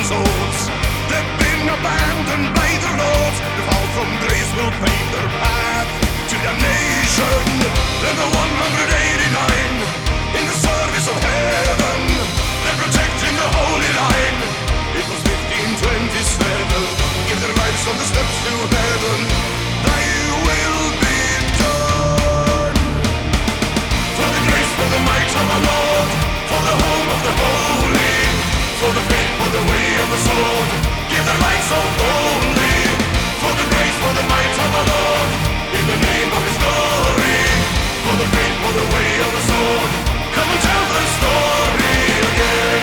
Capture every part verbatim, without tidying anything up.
souls. They've been abandoned by the Lord. The fall from grace will pave their path to damnation. Then the one hundred eighty-nine in the service of heaven, they're protecting the holy line. It was fifteen twenty-seven. Give their lives on the steps to heaven. Thy will be done. For the grace, for the might of our Lord, for the home of the holy, for the faith, for the way of the sword, give their lives so boldly. For the grace, for the might of our Lord, in the name of His glory, for the faith, for the way of the sword, come and tell the story again.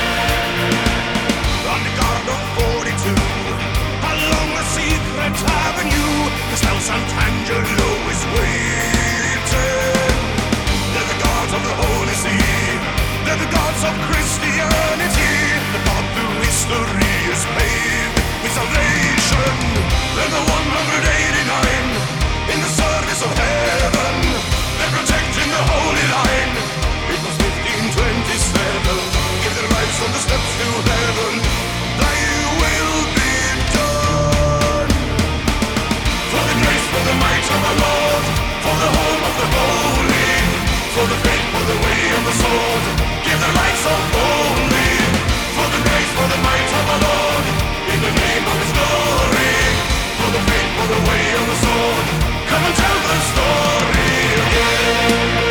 On the guard of forty-two, along the secret avenue, the Stel Sant'Angelo is waiting. They're the gods of the Holy See, they're the gods of Christianity. The path through history is paved with salvation. They're the one hundred eighty-nine in the service of heaven. They're protecting the holy line. It was fifteen twenty-seven. Give their lives on the steps to heaven. Thy will be done. For the grace, for the might of our Lord, for the home of the holy, for the faith, for the way of the sword, give their lives so boldly. For the grace, for the might of our Lord, in the name of His glory, for the faith, for the way of the sword, come and tell the story again.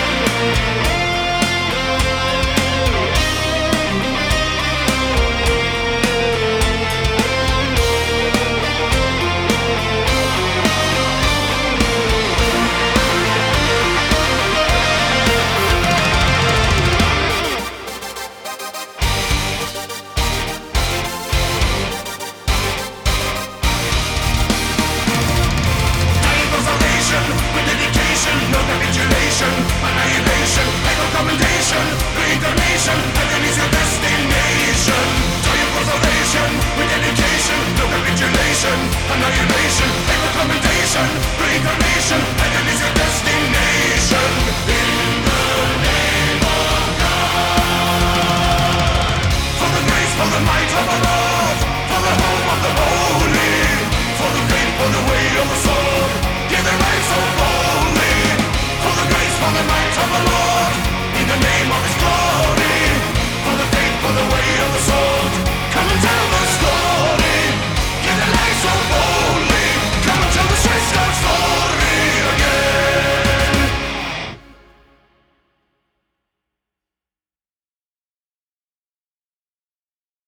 With dedication, no capitulation, annihilation, echo commendation, reincarnation, heaven is your destination. Triumph for salvation, with dedication, no capitulation, annihilation, echo commendation, reincarnation, heaven is your destination. In the name of God. For the grace, for the might of our Lord, for the home of the holy, for the faith, for the way of the soul.